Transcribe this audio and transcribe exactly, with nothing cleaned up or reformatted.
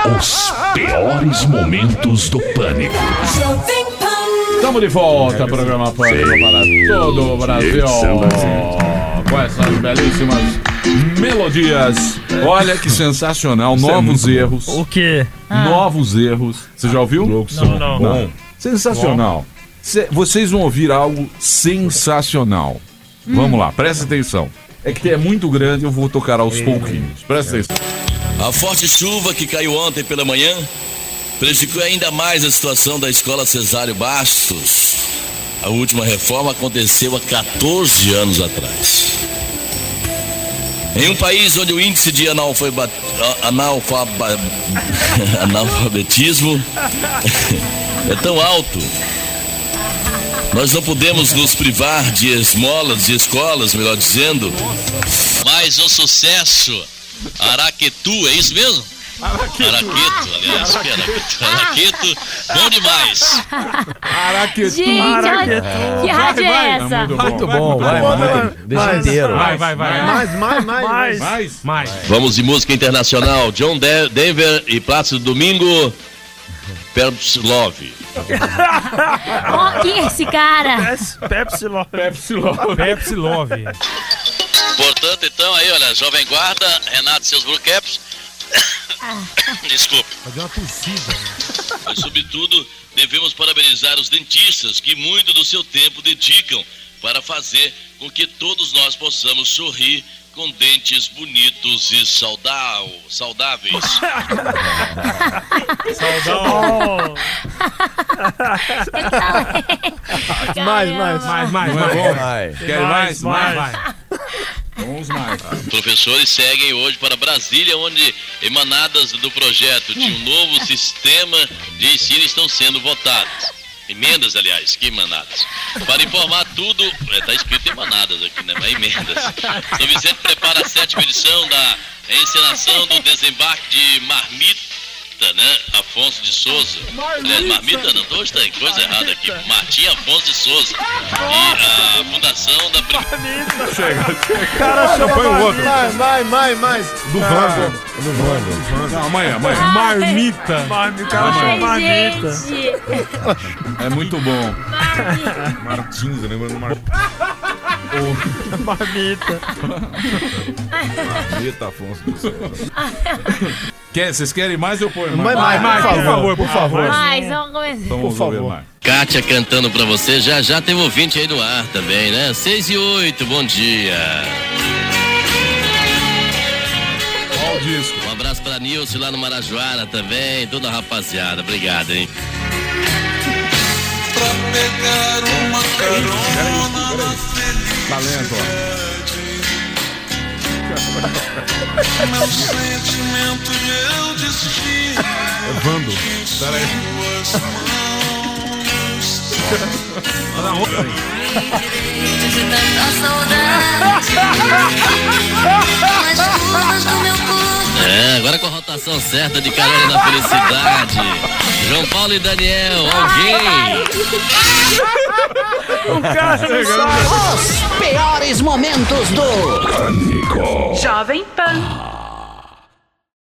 Os piores momentos do Pânico. Estamos de volta ao programa Pânico para todo o Brasil. Com essas belíssimas melodias. Olha que sensacional. Novos erros. O quê? Novos erros. Você já ouviu? Não, não. Bom. Sensacional. Cê, vocês vão ouvir algo sensacional. Vamos lá, presta atenção. É que é muito grande, eu vou tocar aos pouquinhos. Presta atenção. A forte chuva que caiu ontem pela manhã prejudicou ainda mais a situação da escola Cesário Bastos. A última reforma aconteceu há quatorze anos atrás. Em um país onde o índice de analfaba... analfaba... analfabetismo é tão alto, nós não podemos nos privar de esmolas, de escolas, melhor dizendo. Mas o sucesso Araquetu, é isso mesmo? Araqueto, Araqueto aliás, que Araqueto, Araqueto, bom demais. Araquetu. Gente, Araquetu. que rádio é Vai, essa? vai. Muito bom, vai, vai. Deixa inteiro. Vai, vai, vai. Mais, mais, mais, mais. Mais? Mais. Vamos de música internacional. John De- Denver e Plácido Domingo. Pepsi Love. Ó, quem é esse cara? Pepsi Love. Pepsi Love. Pepsi Love. Portanto, então, aí, olha, Jovem Guarda, Renato e seus Blue Caps. Desculpe. Fazer uma tossida. Mas, sobretudo, devemos parabenizar os dentistas que muito do seu tempo dedicam para fazer com que todos nós possamos sorrir com dentes bonitos e saudá- saudáveis. Saudável. Mais, mais. Mais, mais, Não é mais. bom? Mais. Quer mais? Mais, Mais. mais. Vamos mais. Professores seguem hoje para Brasília, onde emanadas do projeto de um novo sistema de ensino estão sendo votadas. Emendas, aliás, que emanadas. Para informar tudo, está escrito emanadas aqui, né? Mas emendas. São Vicente prepara a sétima edição da encenação do desembarque de Marmita, né? Afonso de Souza. Aliás, Marmita não, hoje tem coisa errada aqui. Martim Afonso de Souza. E a fundação da primeira. Chega, chega. Cara, Não, põe o outro. Mais, mais, mais, mais. Do Vando. Do Vando. Não, amanhã, amanhã. Marmita. Marmita. Ai, Marmita. gente. É muito bom. Marmita. Martins, lembrando Martins. Marmita. Marmita, Afonso do Souza. Quer, vocês querem mais ou põe mais? Mais, mais, por favor, por favor. Mas vamos começar. Então vamos ouvir mais. Kátia cantando pra você, já já teve ouvinte aí no ar também, né? seis e oito, bom dia. Qual o disco? Um abraço pra Nilce lá no Marajoara também, toda a rapaziada, obrigado, hein? Pra pegar uma carona na Talento, ó. meu sentimento e eu destino É Vando. Pera aí. suas mãos. De tanta saudade nas curvas do meu corpo. É, agora com a rotação certa de Carona da Felicidade. João Paulo e Daniel, alguém? O cara Os piores momentos do Pânico. Jovem Pan.